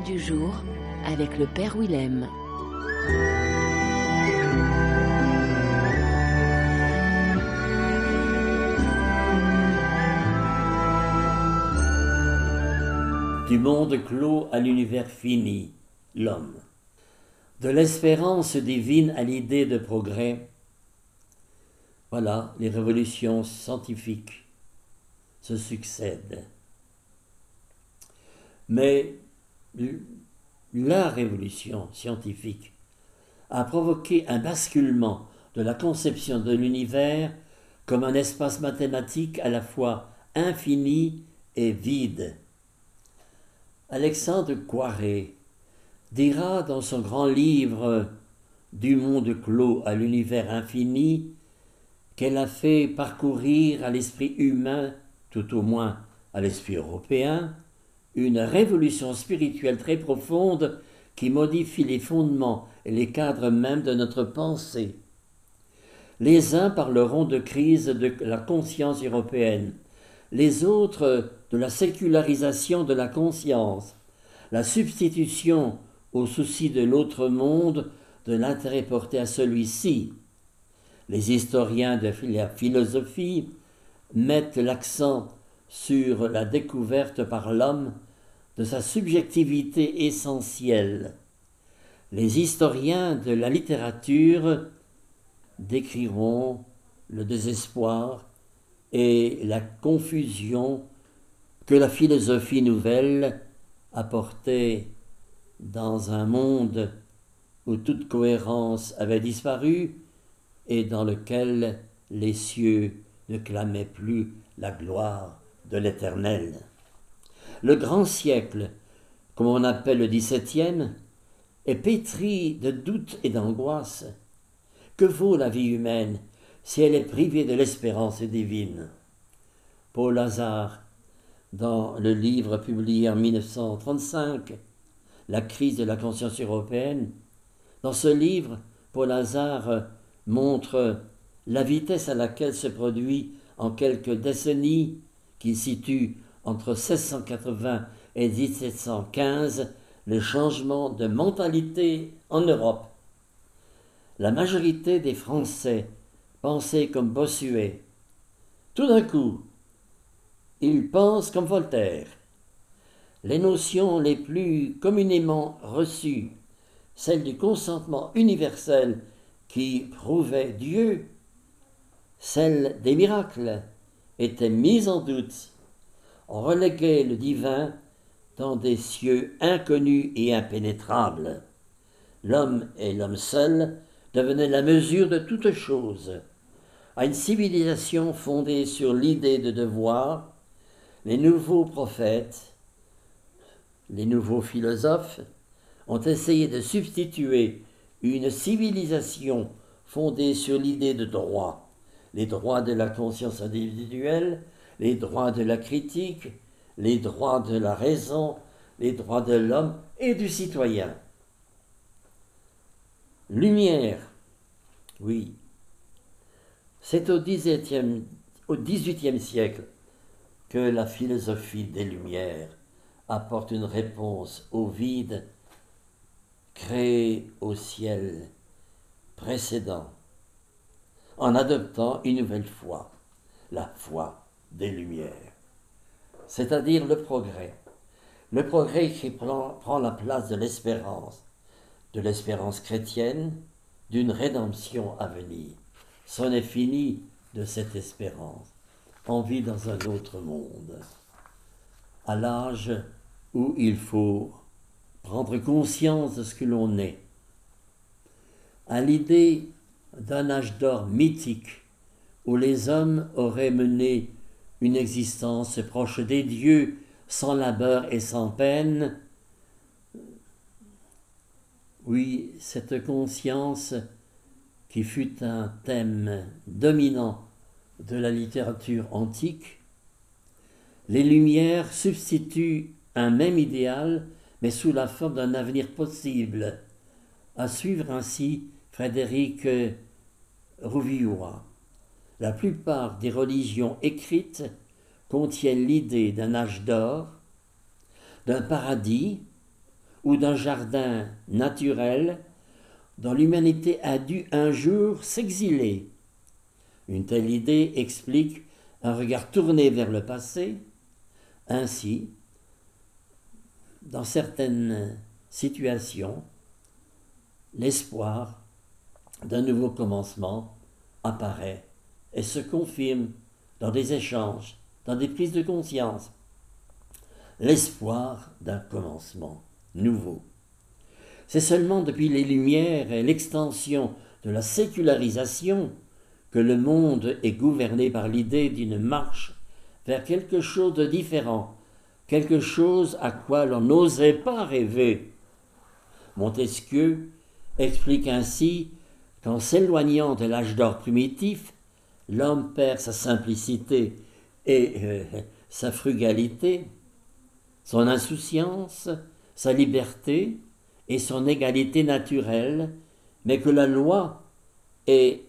Parole du jour avec le Père Willem. Du monde clos à l'univers fini, l'homme. De l'espérance divine à l'idée de progrès, voilà, les révolutions scientifiques se succèdent. Mais la révolution scientifique a provoqué un basculement de la conception de l'univers comme un espace mathématique à la fois infini et vide. Alexandre Coiré dira dans son grand livre « Du monde clos à l'univers infini » qu'elle a fait parcourir à l'esprit humain, tout au moins à l'esprit européen, une révolution spirituelle très profonde qui modifie les fondements et les cadres mêmes de notre pensée. Les uns parleront de crise de la conscience européenne, les autres de la sécularisation de la conscience, la substitution au souci de l'autre monde de l'intérêt porté à celui-ci. Les historiens de la philosophie mettent l'accent sur la découverte par l'homme de sa subjectivité essentielle. Les historiens de la littérature décriront le désespoir et la confusion que la philosophie nouvelle apportait dans un monde où toute cohérence avait disparu et dans lequel les cieux ne clamaient plus la gloire de l'Éternel. Le grand siècle, comme on appelle le XVIIe, est pétri de doutes et d'angoisses. Que vaut la vie humaine si elle est privée de l'espérance divine? Paul Lazare, dans le livre publié en 1935, La crise de la conscience européenne, dans ce livre, Paul Lazare montre la vitesse à laquelle se produit en quelques décennies, qui situent entre 1680 et 1715, le changement de mentalité en Europe. La majorité des Français pensaient comme Bossuet. Tout d'un coup, ils pensent comme Voltaire. Les notions les plus communément reçues, celles du consentement universel qui prouvait Dieu, celles des miracles, étaient mises en doute. On reléguait le divin dans des cieux inconnus et impénétrables. L'homme et l'homme seul devenaient la mesure de toute chose. À une civilisation fondée sur l'idée de devoir, les nouveaux prophètes, les nouveaux philosophes ont essayé de substituer une civilisation fondée sur l'idée de droit, les droits de la conscience individuelle, les droits de la critique, les droits de la raison, les droits de l'homme et du citoyen. Lumière, oui, c'est au XVIIIe siècle que la philosophie des Lumières apporte une réponse au vide créé au ciel précédent, en adoptant une nouvelle foi, la foi des Lumières, c'est-à-dire le progrès qui prend la place de l'espérance chrétienne, d'une rédemption à venir. C'en est fini de cette espérance. On vit dans un autre monde, à l'âge où il faut prendre conscience de ce que l'on est. À l'idée d'un âge d'or mythique où les hommes auraient mené une existence proche des dieux, sans labeur et sans peine, oui, cette conscience qui fut un thème dominant de la littérature antique, les Lumières substituent un même idéal, mais sous la forme d'un avenir possible, à suivre ainsi Frédéric Rouvillois. La plupart des religions écrites contiennent l'idée d'un âge d'or, d'un paradis ou d'un jardin naturel dont l'humanité a dû un jour s'exiler. Une telle idée explique un regard tourné vers le passé. Ainsi, dans certaines situations, l'espoir d'un nouveau commencement apparaît et se confirme dans des échanges, dans des prises de conscience. L'espoir d'un commencement nouveau. C'est seulement depuis les Lumières et l'extension de la sécularisation que le monde est gouverné par l'idée d'une marche vers quelque chose de différent, quelque chose à quoi l'on n'oserait pas rêver. Montesquieu explique ainsi qu'en s'éloignant de l'âge d'or primitif, l'homme perd sa simplicité et sa frugalité, son insouciance, sa liberté et son égalité naturelle, mais que la loi et,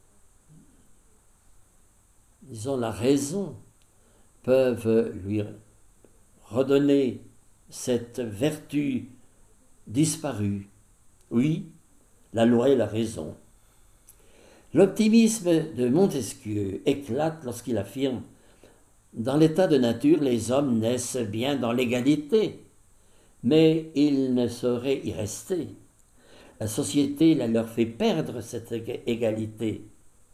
disons, la raison peuvent lui redonner cette vertu disparue. Oui, la loi et la raison. L'optimisme de Montesquieu éclate lorsqu'il affirme « Dans l'état de nature, les hommes naissent bien dans l'égalité, mais ils ne sauraient y rester. La société leur fait perdre cette égalité,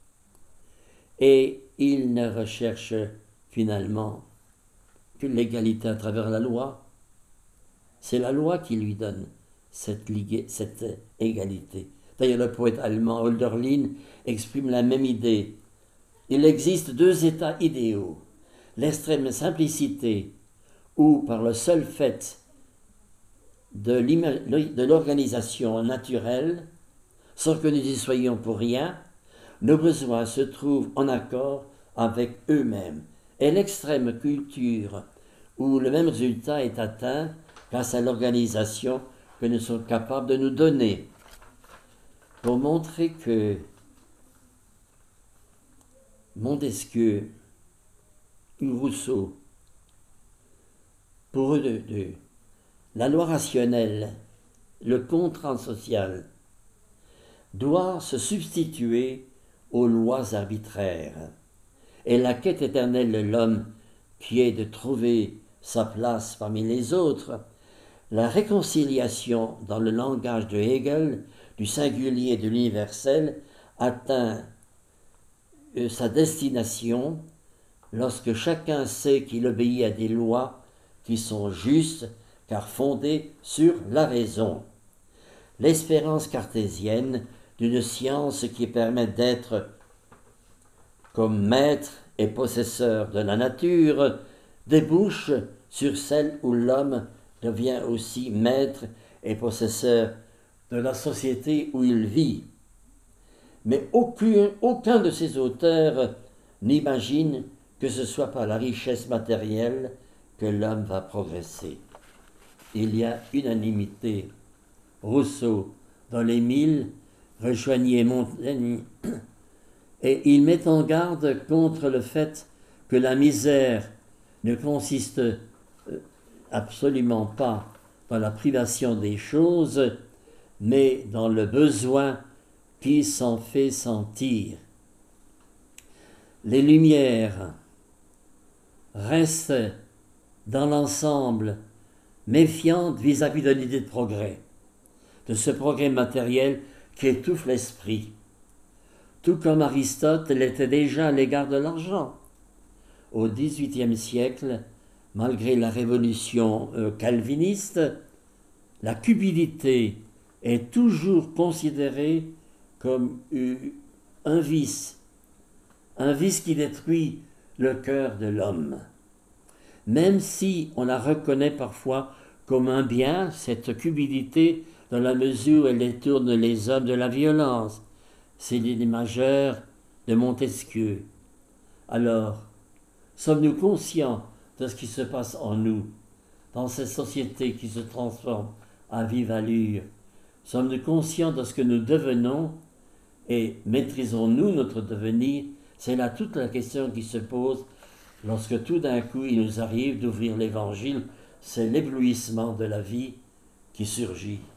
et ils ne recherchent finalement que l'égalité à travers la loi. C'est la loi qui lui donne cette égalité. » D'ailleurs, le poète allemand Hölderlin exprime la même idée. Il existe deux états idéaux. L'extrême simplicité, où par le seul fait de l'organisation naturelle, sans que nous y soyons pour rien, nos besoins se trouvent en accord avec eux-mêmes. Et l'extrême culture, où le même résultat est atteint grâce à l'organisation que nous sommes capables de nous donner. Pour montrer que Montesquieu ou Rousseau, pour eux deux, la loi rationnelle, le contrat social, doit se substituer aux lois arbitraires. Et la quête éternelle de l'homme, qui est de trouver sa place parmi les autres, la réconciliation dans le langage de Hegel, du singulier et de l'universel, atteint sa destination lorsque chacun sait qu'il obéit à des lois qui sont justes car fondées sur la raison. L'espérance cartésienne d'une science qui permet d'être comme maître et possesseur de la nature débouche sur celle où l'homme devient aussi maître et possesseur de la société où il vit. Mais aucun de ces auteurs n'imagine que ce soit par la richesse matérielle que l'homme va progresser. Il y a unanimité. Rousseau, dans les Mille, rejoignait Montaigne, et il met en garde contre le fait que la misère ne consiste absolument pas dans la privation des choses, mais dans le besoin qui s'en fait sentir. Les Lumières restent dans l'ensemble méfiantes vis-à-vis de l'idée de progrès, de ce progrès matériel qui étouffe l'esprit, tout comme Aristote l'était déjà à l'égard de l'argent. Au XVIIIe siècle, malgré la révolution calviniste, la cupidité est toujours considérée comme un vice qui détruit le cœur de l'homme. Même si on la reconnaît parfois comme un bien, cette cupidité, dans la mesure où elle détourne les hommes de la violence. C'est l'idée majeure de Montesquieu. Alors, sommes-nous conscients de ce qui se passe en nous, dans cette société qui se transforme à vive allure? Sommes-nous conscients de ce que nous devenons et maîtrisons-nous notre devenir? C'est là toute la question qui se pose lorsque tout d'un coup il nous arrive d'ouvrir l'Évangile. C'est l'éblouissement de la vie qui surgit.